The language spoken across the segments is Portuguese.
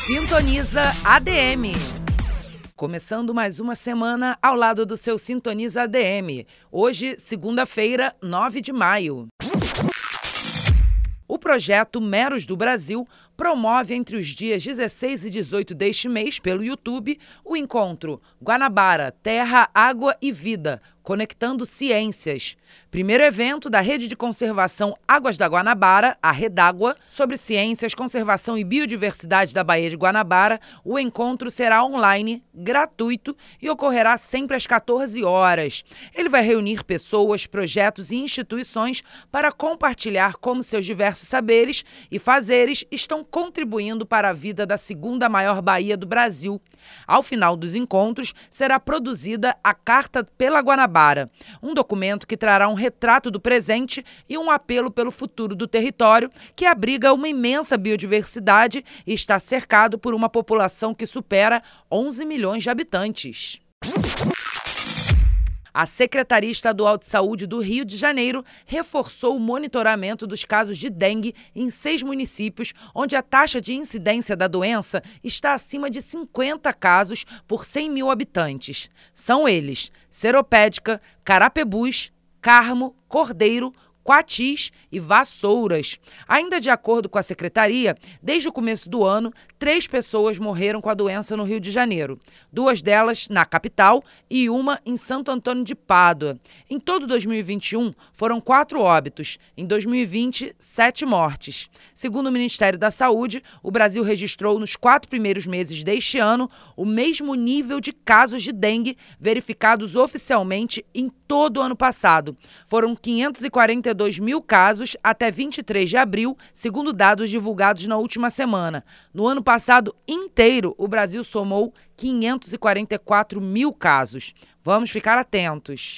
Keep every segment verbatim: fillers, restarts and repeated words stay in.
Sintoniza A D M. Começando mais uma semana ao lado do seu Sintoniza A D M. Hoje, segunda-feira, nove de maio. O projeto Meros do Brasil promove entre os dias dezesseis e dezoito deste mês, pelo YouTube, o encontro Guanabara, Terra, Água e Vida, Conectando Ciências. Primeiro evento da Rede de Conservação Águas da Guanabara, a Redágua, sobre ciências, conservação e biodiversidade da Baía de Guanabara. O encontro será online, gratuito e ocorrerá sempre às quatorze horas. Ele vai reunir pessoas, projetos e instituições para compartilhar como seus diversos saberes e fazeres estão contribuindo para a vida da segunda maior baía do Brasil. Ao final dos encontros, será produzida a Carta pela Guanabara, um documento que trará um retrato do presente e um apelo pelo futuro do território, que abriga uma imensa biodiversidade e está cercado por uma população que supera onze milhões de habitantes. A Secretaria Estadual de Saúde do Rio de Janeiro reforçou o monitoramento dos casos de dengue em seis municípios, onde a taxa de incidência da doença está acima de cinquenta casos por cem mil habitantes. São eles: Seropédica, Carapebus, Carmo, Cordeiro, Quatis e Vassouras. Ainda de acordo com a secretaria, desde o começo do ano, três pessoas morreram com a doença no Rio de Janeiro. Duas delas na capital e uma em Santo Antônio de Pádua. Em todo dois mil e vinte e um, foram quatro óbitos. Em dois mil e vinte, sete mortes. Segundo o Ministério da Saúde, o Brasil registrou nos quatro primeiros meses deste ano o mesmo nível de casos de dengue verificados oficialmente em todo o ano passado. Foram quinhentos e quarenta e dois mil casos até vinte e três de abril, segundo dados divulgados na última semana. No ano passado inteiro, o Brasil somou quinhentos e quarenta e quatro mil casos. Vamos ficar atentos.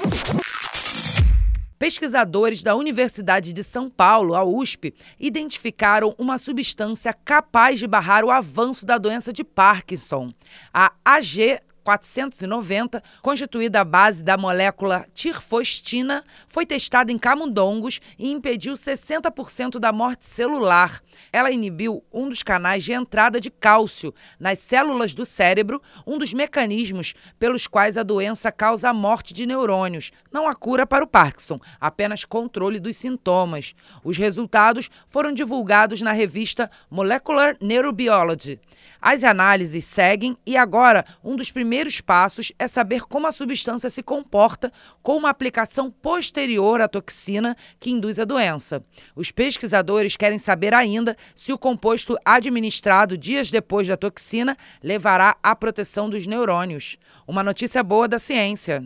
Pesquisadores da Universidade de São Paulo, a U S P, identificaram uma substância capaz de barrar o avanço da doença de Parkinson. A A G quatrocentos e noventa, constituída à base da molécula tirfostina, foi testada em camundongos e impediu sessenta por cento da morte celular. Ela inibiu um dos canais de entrada de cálcio nas células do cérebro, um dos mecanismos pelos quais a doença causa a morte de neurônios. Não há cura para o Parkinson, apenas controle dos sintomas. Os resultados foram divulgados na revista Molecular Neurobiology. As análises seguem e agora um dos primeiros passos é saber como a substância se comporta com uma aplicação posterior à toxina que induz a doença. Os pesquisadores querem saber ainda se o composto administrado dias depois da toxina levará à proteção dos neurônios. Uma notícia boa da ciência.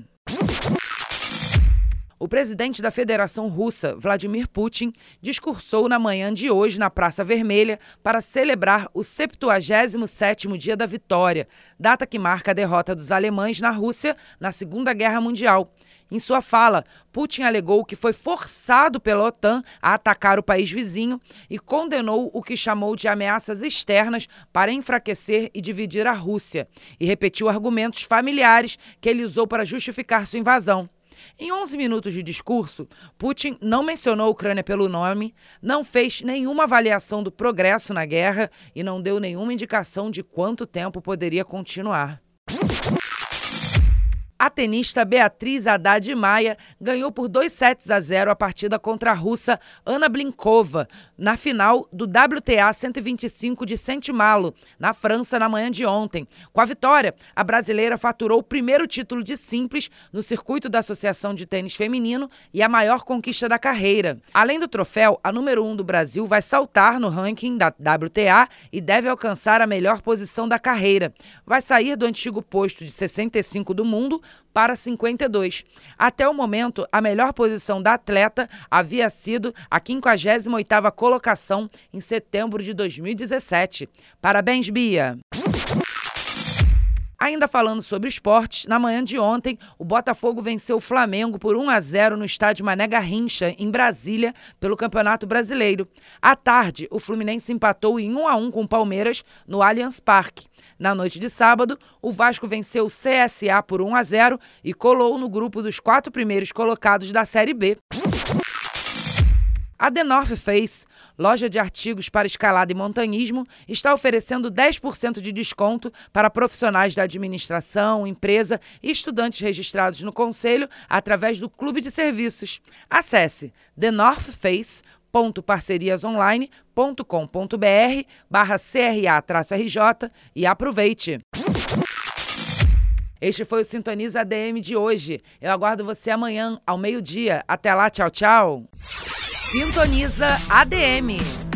O presidente da Federação Russa, Vladimir Putin, discursou na manhã de hoje na Praça Vermelha para celebrar o septuagésimo sétimo Dia da Vitória, data que marca a derrota dos alemães na Rússia na Segunda Guerra Mundial. Em sua fala, Putin alegou que foi forçado pela OTAN a atacar o país vizinho e condenou o que chamou de ameaças externas para enfraquecer e dividir a Rússia, e repetiu argumentos familiares que ele usou para justificar sua invasão. Em onze minutos de discurso, Putin não mencionou a Ucrânia pelo nome, não fez nenhuma avaliação do progresso na guerra e não deu nenhuma indicação de quanto tempo poderia continuar. A tenista Beatriz Haddad Maia ganhou por dois sets a zero a partida contra a russa Ana Blinkova, na final do W T A cento e vinte e cinco de Saint-Malo, na França, na manhã de ontem. Com a vitória, a brasileira faturou o primeiro título de simples no circuito da Associação de Tênis Feminino e a maior conquista da carreira. Além do troféu, a número um do Brasil vai saltar no ranking da W T A e deve alcançar a melhor posição da carreira. Vai sair do antigo posto de sessenta e cinco do mundo para cinquenta e dois. Até o momento, a melhor posição da atleta havia sido a quinquagésima oitava colocação em setembro de dois mil e dezessete. Parabéns, Bia! Ainda falando sobre esportes, na manhã de ontem, o Botafogo venceu o Flamengo por um a zero no estádio Mané Garrincha, em Brasília, pelo Campeonato Brasileiro. À tarde, o Fluminense empatou em um a um com o Palmeiras no Allianz Parque. Na noite de sábado, o Vasco venceu o C S A por um a zero e colou no grupo dos quatro primeiros colocados da Série B. A The North Face, loja de artigos para escalada e montanhismo, está oferecendo dez por cento de desconto para profissionais da administração, empresa e estudantes registrados no Conselho através do Clube de Serviços. Acesse the north face ponto parceriasonline ponto com ponto br barra C R A R J e aproveite! Este foi o Sintoniza A D M de hoje. Eu aguardo você amanhã, ao meio-dia. Até lá, tchau, tchau. Sintoniza A D M.